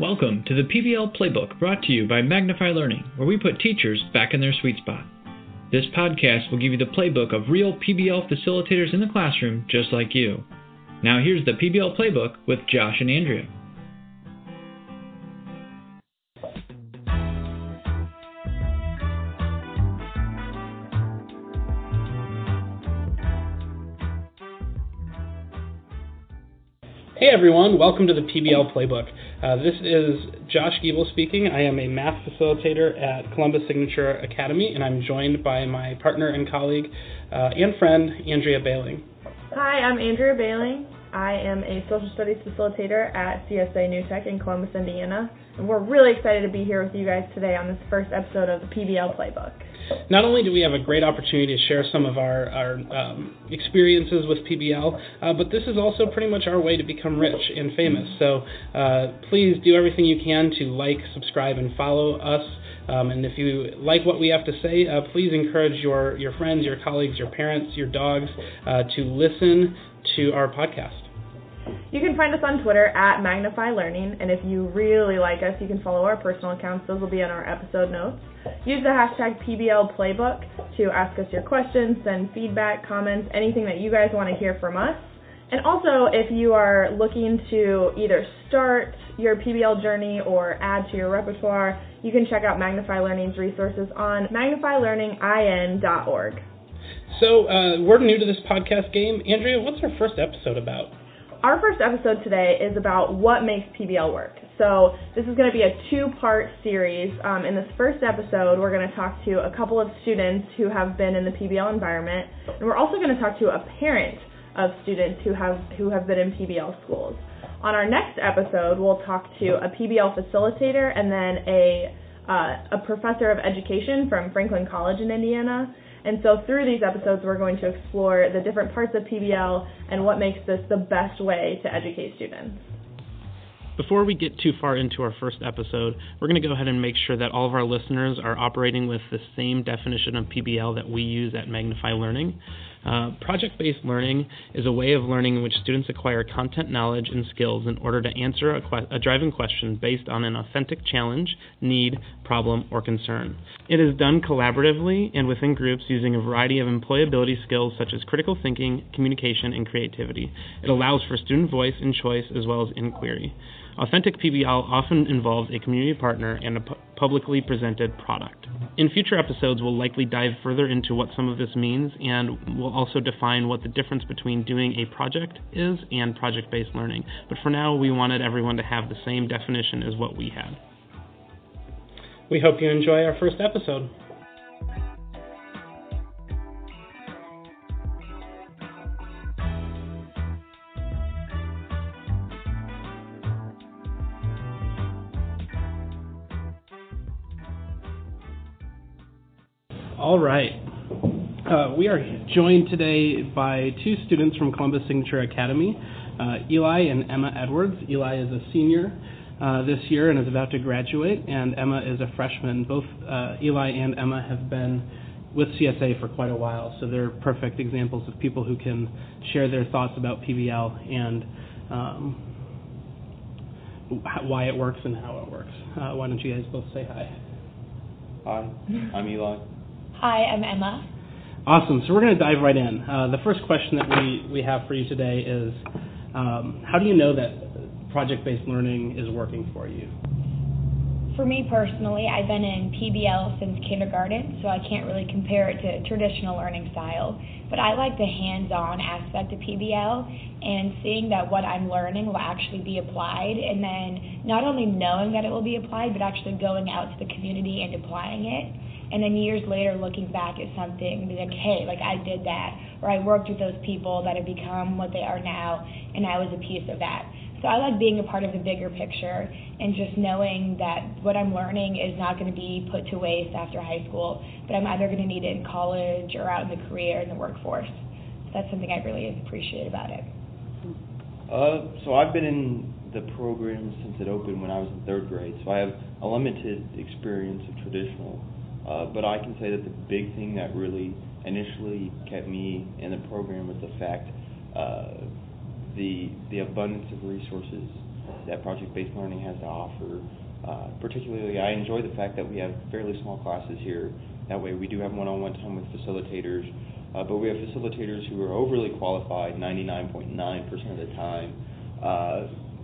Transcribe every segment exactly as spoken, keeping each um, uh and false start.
Welcome to the P B L Playbook, brought to you by Magnify Learning, where we put teachers back in their sweet spot. This podcast will give you the playbook of real P B L facilitators in the classroom just like you. Now here's the P B L Playbook with Josh and Andrea. Hey everyone, welcome to the P B L Playbook. Uh, this is Josh Giebel speaking. I am a math facilitator at Columbus Signature Academy, and I'm joined by my partner and colleague uh, and friend, Andrea Bailing. Hi, I'm Andrea Bailing. I am a social studies facilitator at C S A New Tech in Columbus, Indiana, and we're really excited to be here with you guys today on this first episode of the P B L Playbook. Not only do we have a great opportunity to share some of our, our um, experiences with P B L, uh, but this is also pretty much our way to become rich and famous. So uh, please do everything you can to like, subscribe, and follow us. Um, and if you like what we have to say, uh, please encourage your, your friends, your colleagues, your parents, your dogs uh, to listen to our podcast. You can find us on Twitter at Magnify Learning, and if you really like us, you can follow our personal accounts. Those will be on our episode notes. Use the hashtag P B L Playbook to ask us your questions, send feedback, comments, anything that you guys want to hear from us. And also, if you are looking to either start your P B L journey or add to your repertoire, you can check out Magnify Learning's resources on magnify learning in dot org. So uh, we're new to this podcast game. Andrea, what's our first episode about? Our first episode today is about what makes P B L work. So this is going to be a two-part series. Um, in this first episode, we're going to talk to a couple of students who have been in the P B L environment, and we're also going to talk to a parent of students who have who have been in P B L schools. On our next episode, we'll talk to a P B L facilitator and then a uh, a professor of education from Franklin College in Indiana. And so through these episodes, we're going to explore the different parts of P B L and what makes this the best way to educate students. Before we get too far into our first episode, we're going to go ahead and make sure that all of our listeners are operating with the same definition of P B L that we use at Magnify Learning. Uh, project-based learning is a way of learning in which students acquire content knowledge and skills in order to answer a, que- a driving question based on an authentic challenge, need, problem, or concern. It is done collaboratively and within groups using a variety of employability skills such as critical thinking, communication, and creativity. It allows for student voice and choice as well as inquiry. Authentic P B L often involves a community partner and a pu- publicly presented product. In future episodes, we'll likely dive further into what some of this means, and we'll also define what the difference between doing a project is and project-based learning. But for now, we wanted everyone to have the same definition as what we had. We hope you enjoy our first episode. All right. Uh, we are joined today by two students from Columbus Signature Academy, uh, Eli and Emma Edwards. Eli is a senior uh, this year and is about to graduate, and Emma is a freshman. Both uh, Eli and Emma have been with C S A for quite a while, so they're perfect examples of people who can share their thoughts about P B L and um, why it works and how it works. Uh, why don't you guys both say hi? Hi, I'm Eli. Hi, I'm Emma. Awesome. So we're going to dive right in. Uh, the first question that we, we have for you today is, um, how do you know that project-based learning is working for you? For me personally, I've been in P B L since kindergarten, so I can't really compare it to traditional learning style. But I like the hands-on aspect of P B L and seeing that what I'm learning will actually be applied, and then not only knowing that it will be applied, but actually going out to the community and applying it. And then years later, looking back at something, being like, hey, like I did that, or I worked with those people that have become what they are now, and I was a piece of that. So I like being a part of the bigger picture and just knowing that what I'm learning is not going to be put to waste after high school, but I'm either going to need it in college or out in the career in the workforce. So that's something I really appreciate about it. Uh, so I've been in the program since it opened when I was in third grade, so I have a limited experience of traditional. Uh, but I can say that the big thing that really initially kept me in the program was the fact uh, the the abundance of resources that project-based learning has to offer. Uh, particularly, I enjoy the fact that we have fairly small classes here. That way we do have one-on-one time with facilitators, uh, but we have facilitators who are overly qualified ninety-nine point nine percent of the time. Uh,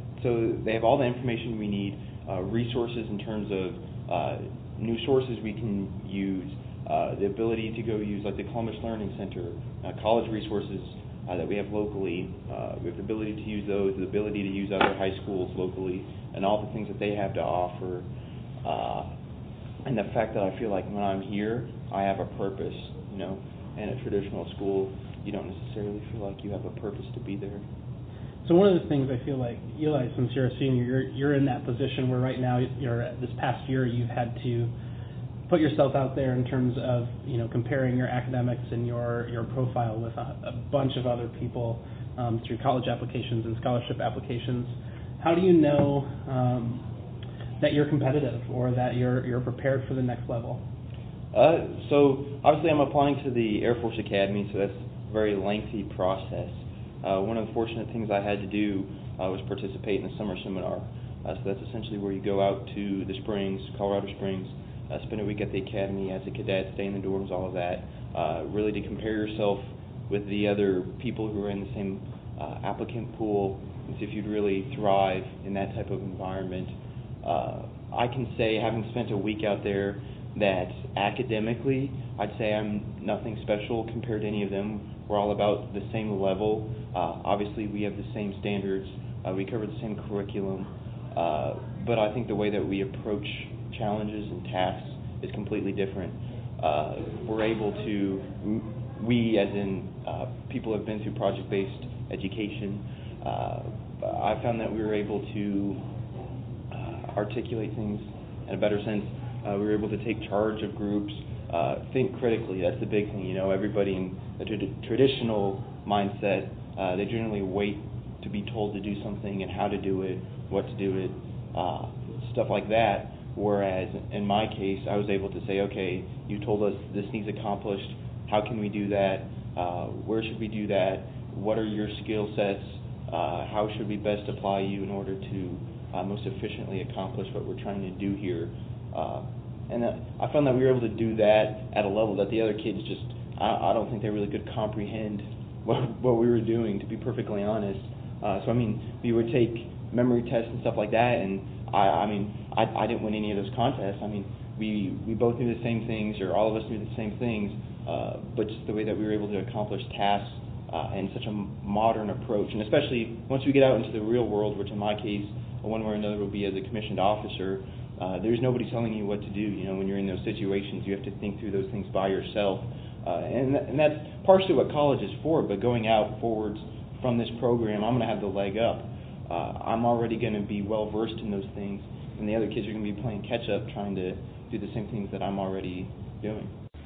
so they have all the information we need, uh, resources in terms of uh, new sources we can use, uh, the ability to go use like the Columbus Learning Center, uh, college resources uh, that we have locally. Uh, we have the ability to use those, the ability to use other high schools locally, and all the things that they have to offer. Uh, and the fact that I feel like when I'm here, I have a purpose, you know. In a traditional school, you don't necessarily feel like you have a purpose to be there. So one of the things I feel like, Eli, since you're a senior, you're, you're in that position where right now, you're this past year, you've had to put yourself out there in terms of, you know, comparing your academics and your, your profile with a, a bunch of other people um, through college applications and scholarship applications. How do you know um, that you're competitive or that you're you're prepared for the next level? Uh, so obviously I'm applying to the Air Force Academy, so that's a very lengthy process. Uh, one of the fortunate things I had to do uh, was participate in the summer seminar. Uh, so that's essentially where you go out to the Springs, Colorado Springs, uh, spend a week at the academy as a cadet, stay in the dorms, all of that, uh, really to compare yourself with the other people who are in the same uh, applicant pool, and see if you'd really thrive in that type of environment. Uh, I can say, having spent a week out there, that academically, I'd say I'm nothing special compared to any of them. We're all about the same level. Uh, obviously, we have the same standards. Uh, we cover the same curriculum. Uh, but I think the way that we approach challenges and tasks is completely different. Uh, we're able to, we as in uh, people who have been through project-based education, uh, I found that we were able to uh, articulate things in a better sense. Uh, we were able to take charge of groups, uh, think critically. That's the big thing. You know, everybody in the tra- traditional mindset, uh, they generally wait to be told to do something and how to do it, what to do it, uh, stuff like that. Whereas in my case, I was able to say, okay, you told us this needs accomplished. How can we do that? Uh, where should we do that? What are your skill sets? Uh, how should we best apply you in order to uh, most efficiently accomplish what we're trying to do here? Uh, and uh, I found that we were able to do that at a level that the other kids just, I, I don't think they really could comprehend what, what we were doing, to be perfectly honest. Uh, so, I mean, we would take memory tests and stuff like that, and I, I mean, I, I didn't win any of those contests. I mean, we, we both knew the same things, or all of us knew the same things, uh, but just the way that we were able to accomplish tasks uh, in such a modern approach, and especially once we get out into the real world, which in my case, one way or another will be as a commissioned officer. Uh, there's nobody telling you what to do. You know, when you're in those situations, you have to think through those things by yourself. Uh, and, th- and that's partially what college is for, but going out forwards from this program, I'm going to have the leg up. Uh, I'm already going to be well-versed in those things, and the other kids are going to be playing catch-up, trying to do the same things that I'm already doing.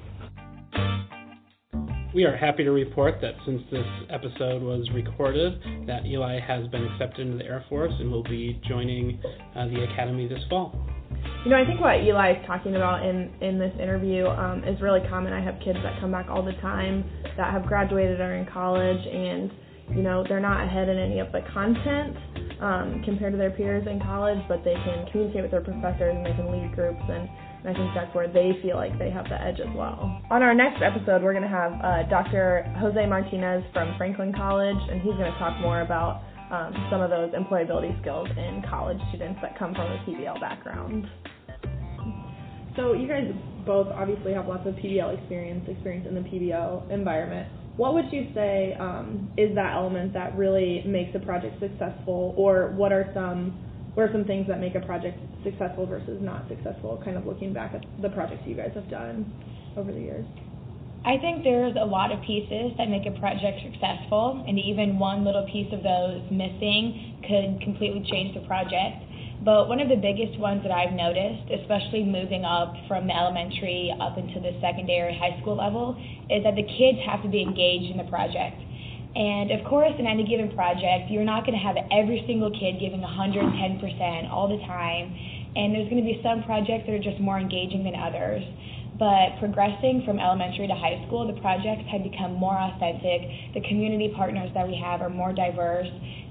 We are happy to report that since this episode was recorded, that Eli has been accepted into the Air Force and will be joining uh, the Academy this fall. You know, I think what Eli is talking about in, in this interview um, is really common. I have kids that come back all the time that have graduated or are in college, and, you know, they're not ahead in any of the content um, compared to their peers in college, but they can communicate with their professors and they can lead groups, and, and I think that's where they feel like they have the edge as well. On our next episode, we're going to have uh, Doctor Jose Martinez from Franklin College, and he's going to talk more about um, some of those employability skills in college students that come from a P B L background. So you guys both obviously have lots of P B L experience, experience in the P B L environment. What would you say um, is that element that really makes a project successful, or what are some what are some things that make a project successful versus not successful, kind of looking back at the projects you guys have done over the years? I think there's a lot of pieces that make a project successful, and even one little piece of those missing could completely change the project. But one of the biggest ones that I've noticed, especially moving up from the elementary up into the secondary high school level, is that the kids have to be engaged in the project. And of course, in any given project, you're not going to have every single kid giving one hundred ten percent all the time, and there's going to be some projects that are just more engaging than others. But progressing from elementary to high school, the projects have become more authentic, the community partners that we have are more diverse,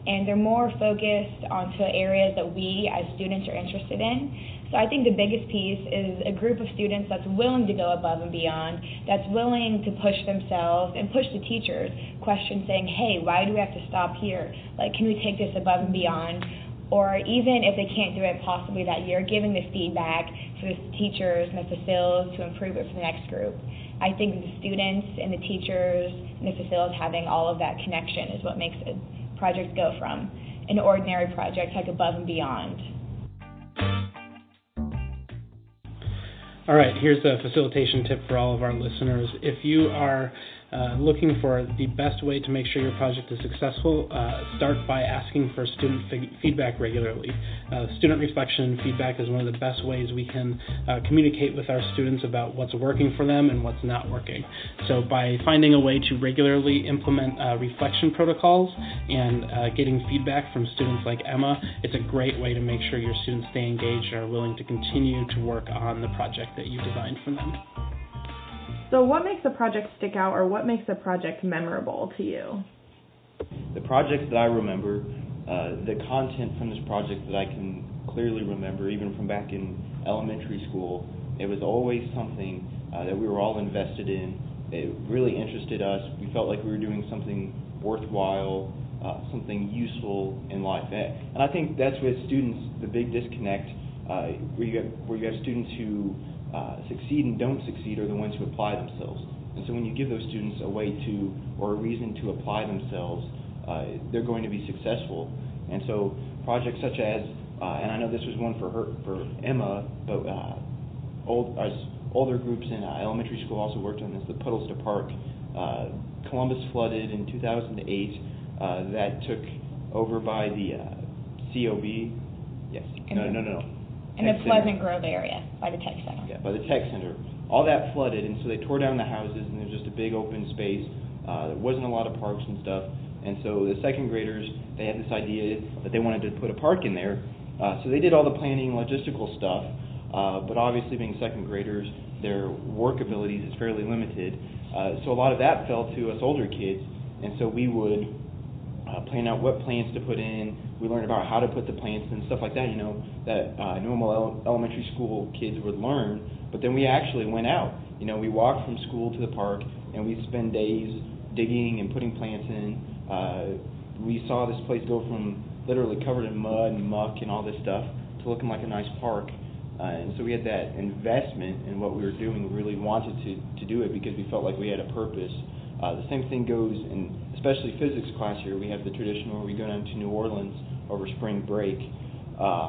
and they're more focused onto areas that we as students are interested in. So I think the biggest piece is a group of students that's willing to go above and beyond, that's willing to push themselves and push the teachers, questions saying, hey, why do we have to stop here? Like, can we take this above and beyond? Or even if they can't do it possibly that year, giving the feedback for the teachers and the facilities to improve it for the next group. I think the students and the teachers and the facilities having all of that connection is what makes a project go from an ordinary project like above and beyond. All right, here's a facilitation tip for all of our listeners. If you are uh, looking for the best way to make sure your project is successful, uh, start by asking for student f- feedback regularly. Uh, student reflection and feedback is one of the best ways we can uh, communicate with our students about what's working for them and what's not working. So by finding a way to regularly implement uh, reflection protocols and uh, getting feedback from students like Emma, it's a great way to make sure your students stay engaged and are willing to continue to work on the project that you designed for them. So what makes a project stick out, or what makes a project memorable to you? The projects that I remember, uh, the content from this project that I can clearly remember, even from back in elementary school, it was always something uh, that we were all invested in. It really interested us. We felt like we were doing something worthwhile, uh, something useful in life. And I think that's with students, the big disconnect, uh, where you have, where you have students who Uh, succeed and don't succeed are the ones who apply themselves. And so when you give those students a way to, or a reason to apply themselves, uh, they're going to be successful. And so projects such as, uh, and I know this was one for her, for Emma, but uh, old, as older groups in uh, elementary school also worked on this, the Puddles to Park. Uh, Columbus flooded in two thousand eight. Uh, that took over by the uh, C O B. Yes. No, no, no, no. In the Pleasant Grove area, by the Tech Center. Yeah, by the Tech Center. All that flooded, and so they tore down the houses, and there's just a big open space. Uh, there wasn't a lot of parks and stuff, and so the second graders, they had this idea that they wanted to put a park in there. Uh, so they did all the planning and logistical stuff, uh, but obviously being second graders, their work abilities is fairly limited. Uh, so a lot of that fell to us older kids, and so we would Uh, plan out what plants to put in. We learned about how to put the plants and stuff like that, you know, that uh, normal ele- elementary school kids would learn. But then we actually went out. You know, we walked from school to the park, and we'd spend days digging and putting plants in. Uh, we saw this place go from literally covered in mud and muck and all this stuff to looking like a nice park. Uh, and so we had that investment in what we were doing. We really wanted to, to do it because we felt like we had a purpose. Uh, the same thing goes in especially physics class here. We have the traditional where we go down to New Orleans over spring break. Uh,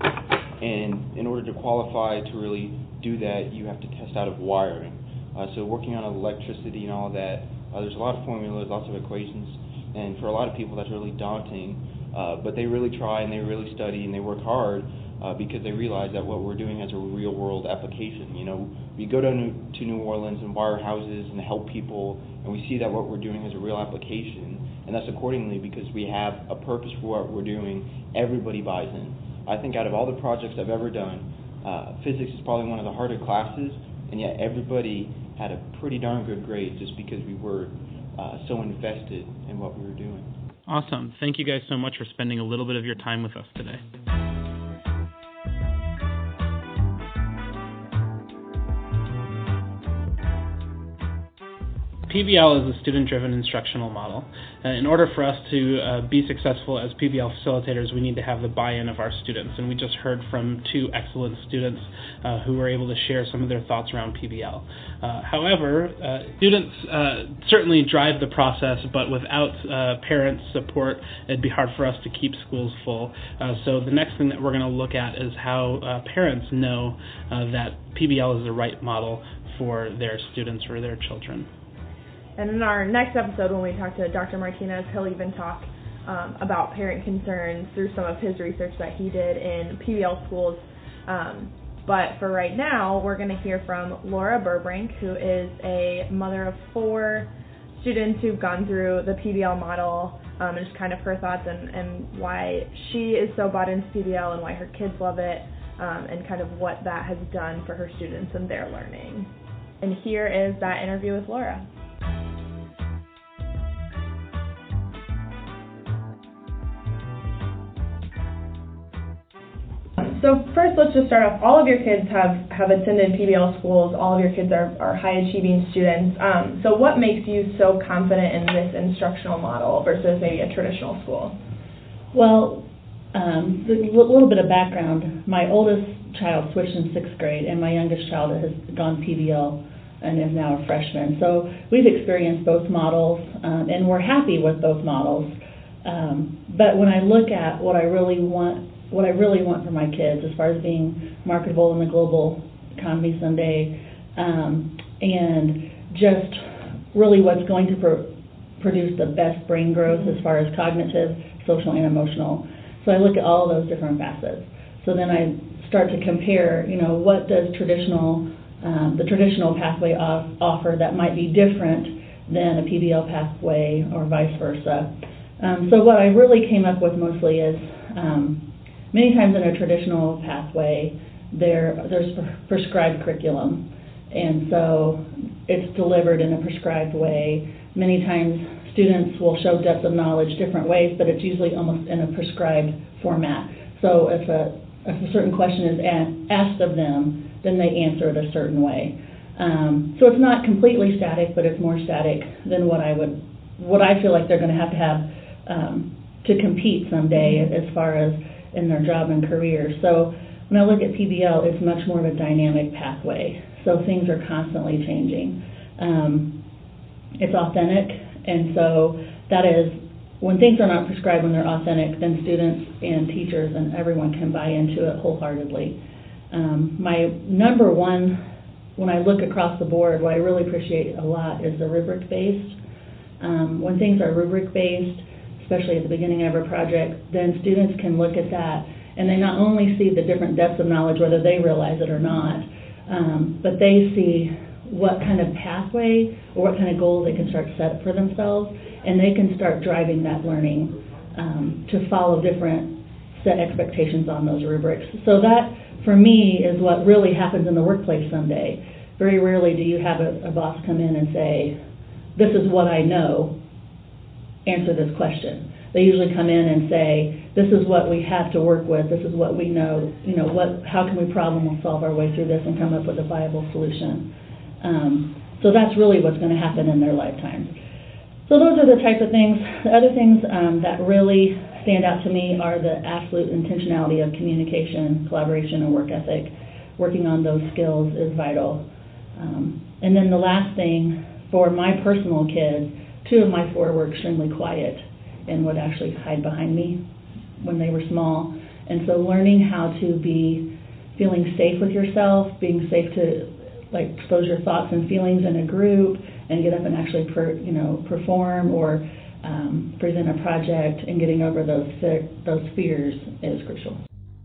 and in order to qualify to really do that, you have to test out of wiring. Uh, so working on electricity and all of that, uh, there's a lot of formulas, lots of equations, and for a lot of people that's really daunting. Uh, but they really try and they really study and they work hard uh, because they realize that what we're doing has a real-world application. You know, we go down to New Orleans and wire houses and help people, and we see that what we're doing has a real application, and thus accordingly, because we have a purpose for what we're doing, everybody buys in. I think out of all the projects I've ever done, uh, physics is probably one of the harder classes, and yet everybody had a pretty darn good grade just because we were uh, so invested in what we were doing. Awesome. Thank you guys so much for spending a little bit of your time with us today. P B L is a student-driven instructional model. Uh, in order for us to uh, be successful as P B L facilitators, we need to have the buy-in of our students. And we just heard from two excellent students uh, who were able to share some of their thoughts around P B L. Uh, however, uh, students uh, certainly drive the process, but without uh, parents' support, it'd be hard for us to keep schools full. Uh, so the next thing that we're going to look at is how uh, parents know uh, that P B L is the right model for their students or their children. And in our next episode, when we talk to Doctor Martinez, he'll even talk um, about parent concerns through some of his research that he did in P B L schools. Um, but for right now, we're going to hear from Laura Burbrink, who is a mother of four students who've gone through the P B L model, um, and just kind of her thoughts and, and why she is so bought into P B L and why her kids love it, um, and kind of what that has done for her students and their learning. And here is that interview with Laura. so first, let's just start off. All of your kids have, have attended P B L schools. All of your kids are, are high-achieving students. Um, so what makes you so confident in this instructional model versus maybe a traditional school? Well, um, a little bit of background. My oldest child switched in sixth grade, and my youngest child has gone P B L and is now a freshman. So we've experienced both models, um, and we're happy with both models. Um, but when I look at what I really want, what I really want for my kids, as far as being marketable in the global economy someday, um, and just really what's going to pro- produce the best brain growth as far as cognitive, social, and emotional. So I look at all those different facets. So then I start to compare, you know, what does traditional, um, the traditional pathway off- offer that might be different than a P B L pathway or vice versa. Um, so what I really came up with mostly is, um, many times in a traditional pathway, there there's prescribed curriculum, and so it's delivered in a prescribed way. Many times students will show depth of knowledge different ways, but it's usually almost in a prescribed format. So if a, if a certain question is a- asked of them, then they answer it a certain way. Um, so it's not completely static, but it's more static than what I would, what I feel like they're going to have to have um, to compete someday as far as in their job and career. So when I look at P B L, it's much more of a dynamic pathway. So things are constantly changing. Um, it's authentic, and so that is, when things are not prescribed, when they're authentic, then students and teachers and everyone can buy into it wholeheartedly. Um, my number one, when I look across the board, what I really appreciate a lot is the rubric-based. Um, when things are rubric-based, especially at the beginning of a project, then students can look at that and they not only see the different depths of knowledge, whether they realize it or not, um, but they see what kind of pathway or what kind of goals they can start set for themselves, and they can start driving that learning um, to follow different set expectations on those rubrics. So that, for me, is what really happens in the workplace someday. Very rarely do you have a, a boss come in and say, this is what I know, answer this question. They usually come in and say, this is what we have to work with, this is what we know, you know, what, how can we problem solve our way through this and come up with a viable solution. Um, so that's really what's going to happen in their lifetimes. So those are the types of things. The other things um, that really stand out to me are the absolute intentionality of communication, collaboration, and work ethic. Working on those skills is vital. Um, and then the last thing, for my personal kids, two of my four were extremely quiet and would actually hide behind me when they were small. And so learning how to be feeling safe with yourself, being safe to like expose your thoughts and feelings in a group and get up and actually per, you know, perform or um, present a project and getting over those those fears is crucial.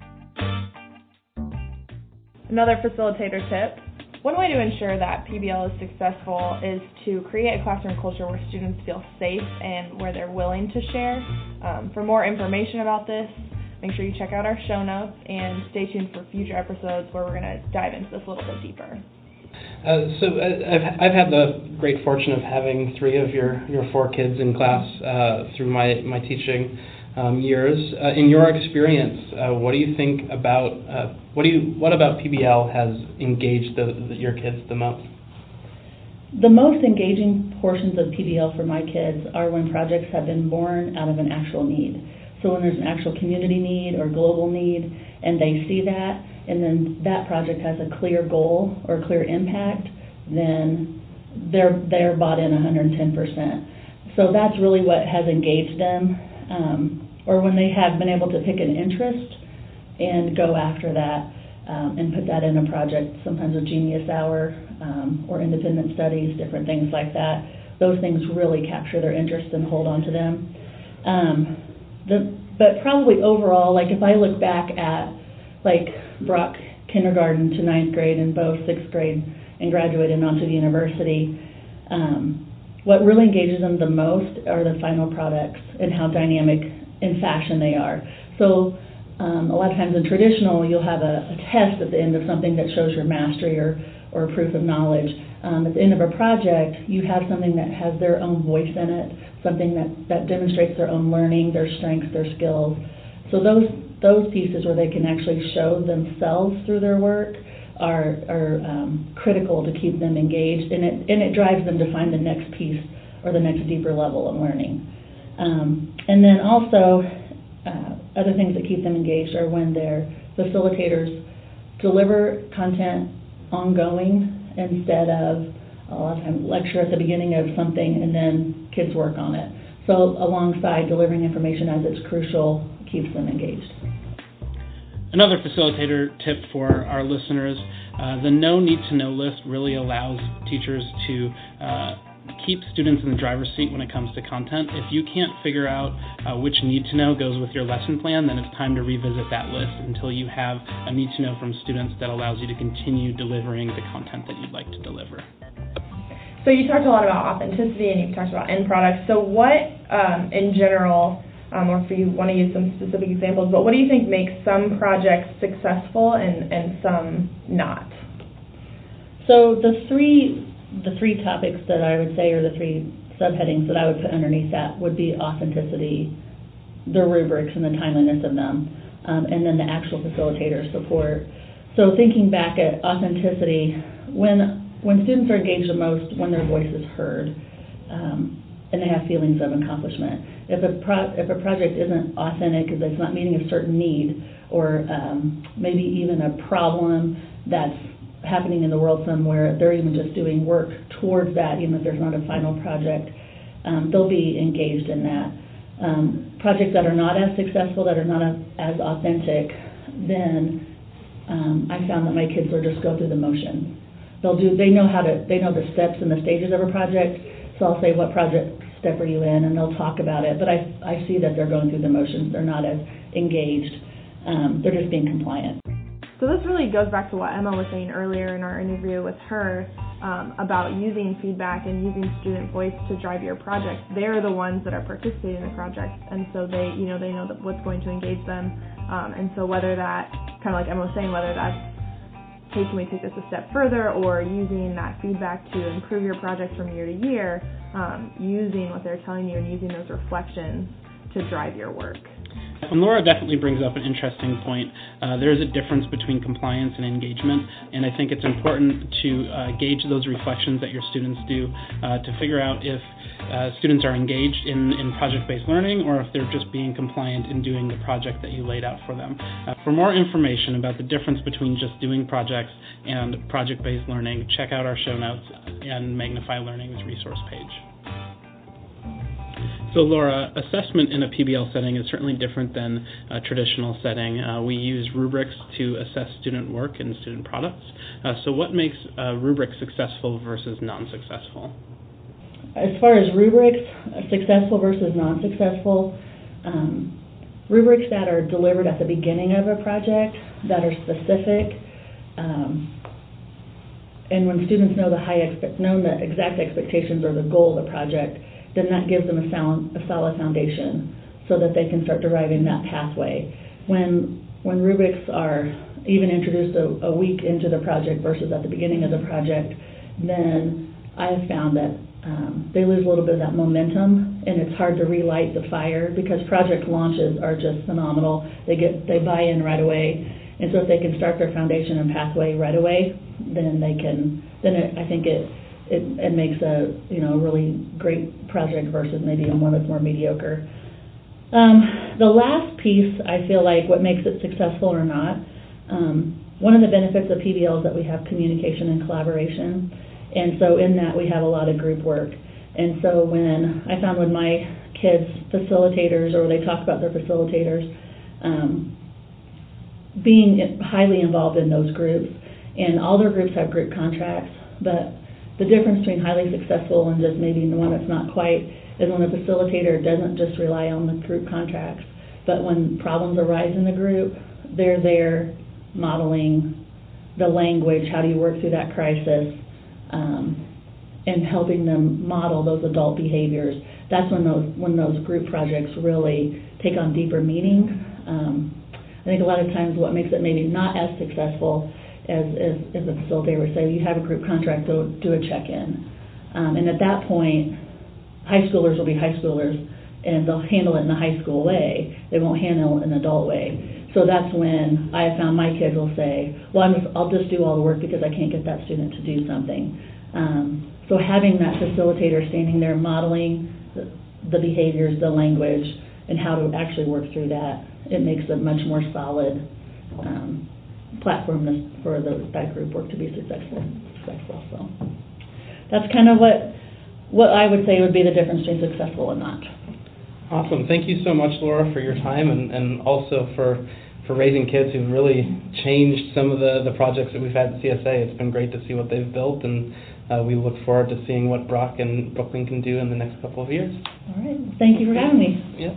Another facilitator tip. One way to ensure that P B L is successful is to create a classroom culture where students feel safe and where they're willing to share. Um, for more information about this, make sure you check out our show notes and stay tuned for future episodes where we're going to dive into this a little bit deeper. Uh, so uh, I've, I've had the great fortune of having three of your, your four kids in class uh, through my, my teaching um, years. Uh, in your experience, uh, what do you think about uh, what do you what about P B L has engaged the, the, your kids the most? The most engaging portions of P B L for my kids are when projects have been born out of an actual need. So when there's an actual community need or global need, and they see that, and then that project has a clear goal or clear impact, then they're they're bought in one hundred ten percent. So that's really what has engaged them, um, or when they have been able to pick an interest and go after that um, and put that in a project, sometimes with Genius Hour um, or independent studies, different things like that. Those things really capture their interest and hold on to them. Um, the, but probably overall, like if I look back at like Brock kindergarten to ninth grade and Bo sixth grade and graduated onto the university, um, what really engages them the most are the final products and how dynamic in fashion they are. So um, a lot of times in traditional, you'll have a, a test at the end of something that shows your mastery or, or proof of knowledge. Um, at the end of a project, you have something that has their own voice in it, something that, that demonstrates their own learning, their strengths, their skills. So those those pieces where they can actually show themselves through their work are, are um, critical to keep them engaged, and it, and it drives them to find the next piece or the next deeper level of learning. Um, and then also, uh, other things that keep them engaged are when their facilitators deliver content ongoing instead of a lot of times lecture at the beginning of something and then kids work on it. So alongside delivering information as it's crucial keeps them engaged. Another facilitator tip for our listeners, uh, the no need to know list really allows teachers to uh, keep students in the driver's seat when it comes to content. If you can't figure out uh, which need to know goes with your lesson plan, then it's time to revisit that list until you have a need to know from students that allows you to continue delivering the content that you'd like to deliver. So you talked a lot about authenticity and you've talked about end products. So what, um, in general, um, or if you want to use some specific examples, but what do you think makes some projects successful and, and some not? So the three the three topics that I would say, or the three subheadings that I would put underneath that would be authenticity, the rubrics and the timeliness of them, um, and then the actual facilitator support. So thinking back at authenticity, when when students are engaged the most, when their voice is heard, um, and they have feelings of accomplishment. If a pro- if a project isn't authentic, if it's not meeting a certain need, or um, maybe even a problem that's happening in the world somewhere, they're even just doing work towards that, even if there's not a final project, um, they'll be engaged in that. Um, projects that are not as successful, that are not as, as authentic, then um, I found that my kids will just go through the motions. They'll do, they know how to, they know the steps and the stages of a project, so I'll say, what project step are you in, and they'll talk about it, but I, I see that they're going through the motions, they're not as engaged, um, they're just being compliant. So this really goes back to what Emma was saying earlier in our interview with her um, about using feedback and using student voice to drive your project. They're the ones that are participating in the project, and so they, you know, they know that what's going to engage them. Um, and so whether that, kind of like Emma was saying, whether that's, hey, can we take this a step further, or using that feedback to improve your project from year to year, um, using what they're telling you and using those reflections to drive your work. And Laura definitely brings up an interesting point. Uh, there is a difference between compliance and engagement, and I think it's important to uh, gauge those reflections that your students do uh, to figure out if uh, students are engaged in, in project-based learning or if they're just being compliant in doing the project that you laid out for them. Uh, for more information about the difference between just doing projects and project-based learning, check out our show notes and Magnify Learning's resource page. So Laura, assessment in a P B L setting is certainly different than a traditional setting. Uh, we use rubrics to assess student work and student products. Uh, so what makes a rubric successful versus non-successful? As far as rubrics, successful versus non-successful, um, rubrics that are delivered at the beginning of a project, that are specific, um, and when students know the high expe- know the exact expectations or the goal of the project, then that gives them a, sound, a solid foundation so that they can start deriving that pathway. When when rubrics are even introduced a, a week into the project versus at the beginning of the project, then I have found that um, they lose a little bit of that momentum, and it's hard to relight the fire because project launches are just phenomenal. They get they buy in right away, and so if they can start their foundation and pathway right away, then they can. Then it, I think it. It, it makes a you know a really great project versus maybe one that's more mediocre. Um, the last piece, I feel like, what makes it successful or not, um, one of the benefits of P B L is that we have communication and collaboration, and so in that we have a lot of group work. And so when I found when my kids facilitators, or they talk about their facilitators, um, being highly involved in those groups, and all their groups have group contracts, but the difference between highly successful and just maybe the one that's not quite is when a facilitator doesn't just rely on the group contracts, but when problems arise in the group, they're there modeling the language, how do you work through that crisis, um, and helping them model those adult behaviors. That's when those when those group projects really take on deeper meaning. Um, I think a lot of times what makes it maybe not as successful As, as, as a facilitator would say, you have a group contract, go do a check-in. Um, and at that point, high schoolers will be high schoolers, and they'll handle it in the high school way. They won't handle it in an adult way. So that's when I have found my kids will say, well, I'm just, I'll just do all the work because I can't get that student to do something. Um, so having that facilitator standing there modeling the, the behaviors, the language, and how to actually work through that, it makes a much more solid um, platform for the, that group work to be successful. successful. So that's kind of what what I would say would be the difference between successful and not. Awesome. Thank you so much, Laura, for your time and, and also for for raising kids who've really changed some of the, the projects that we've had at C S A. It's been great to see what they've built, and uh, we look forward to seeing what Brock and Brooklyn can do in the next couple of years. All right. Thank you for having me. Yeah.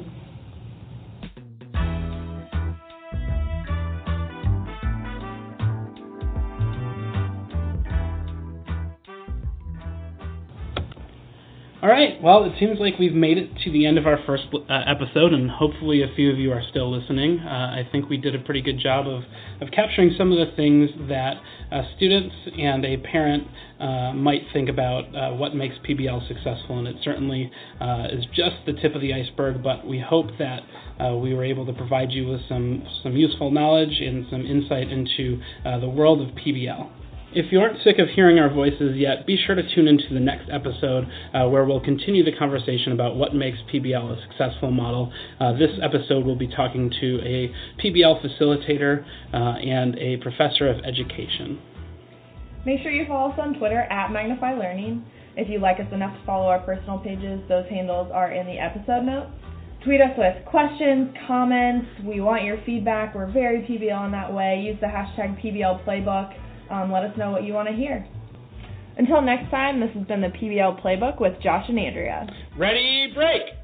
All right, well, it seems like we've made it to the end of our first uh, episode, and hopefully a few of you are still listening. Uh, I think we did a pretty good job of, of capturing some of the things that uh, students and a parent uh, might think about uh, what makes P B L successful, and it certainly uh, is just the tip of the iceberg, but we hope that uh, we were able to provide you with some, some useful knowledge and some insight into uh, the world of P B L. If you aren't sick of hearing our voices yet, be sure to tune into the next episode uh, where we'll continue the conversation about what makes P B L a successful model. Uh, this episode we'll be talking to a P B L facilitator uh, and a professor of education. Make sure you follow us on Twitter at Magnify Learning. If you like us enough to follow our personal pages, those handles are in the episode notes. Tweet us with questions, comments. We want your feedback. We're very P B L in that way. Use the hashtag P B L Playbook. Um, let us know what you want to hear. Until next time, this has been the P B L Playbook with Josh and Andrea. Ready, break!